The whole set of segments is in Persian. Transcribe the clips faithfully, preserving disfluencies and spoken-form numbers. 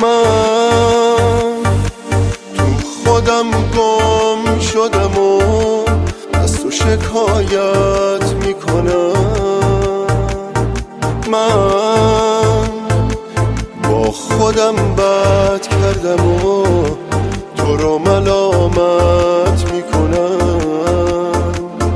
من تو خودم گم شدم و از تو شکایت میکنم. من با خودم بد کردم و تو رو ملامت میکنم.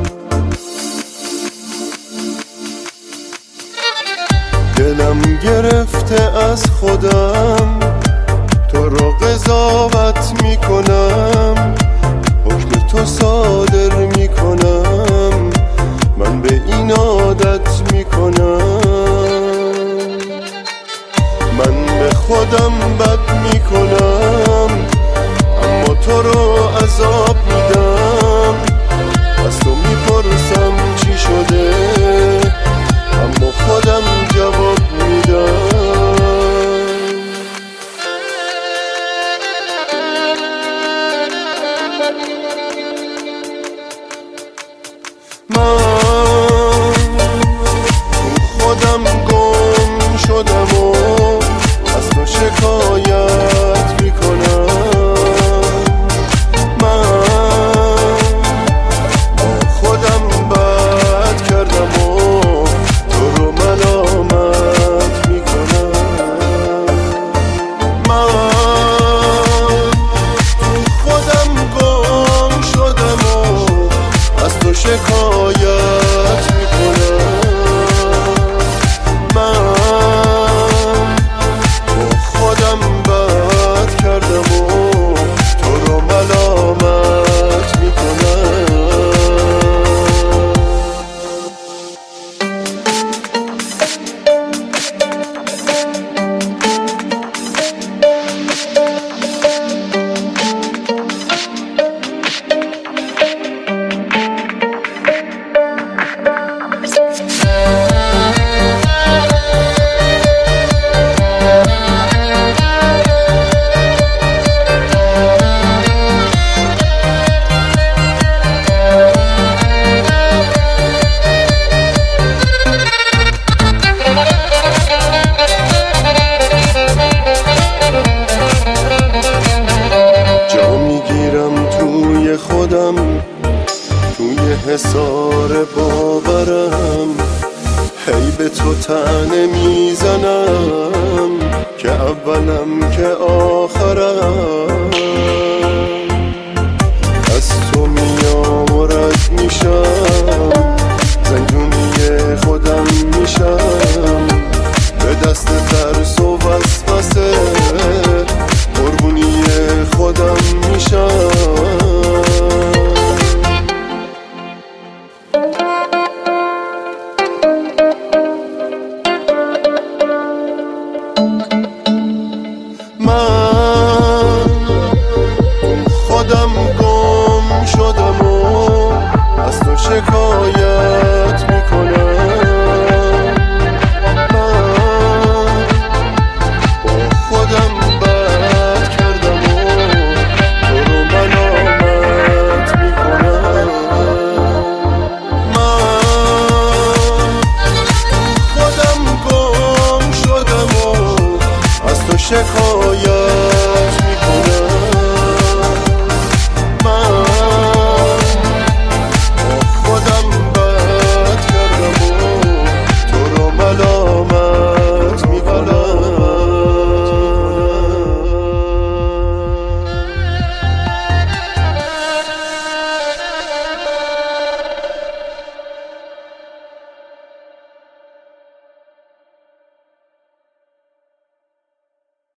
دلم گرفته از خودم تو رو قضاوت میکنم، حکم تو صادر میکنم، من به این عادت میکنم. من به خودم بد میکنم اما تو رو عذاب میدم. از تو میپرسم چی شده اما خودم جواب میدم. من تو خودم گم شدم و از تو شکایت میکنم. من با خودم بد کردم و تو رو ملامت میکنم. من تو خودم گم شدم و از تو شکایت میکنم. من با خودم بد کردم و تو رو ملامت میکنم. خودم توی حصار باورم، هی به تو طعنه میزنم که اولم که آخرم. از تو میام و رد میشم، زندونی خودم میشم.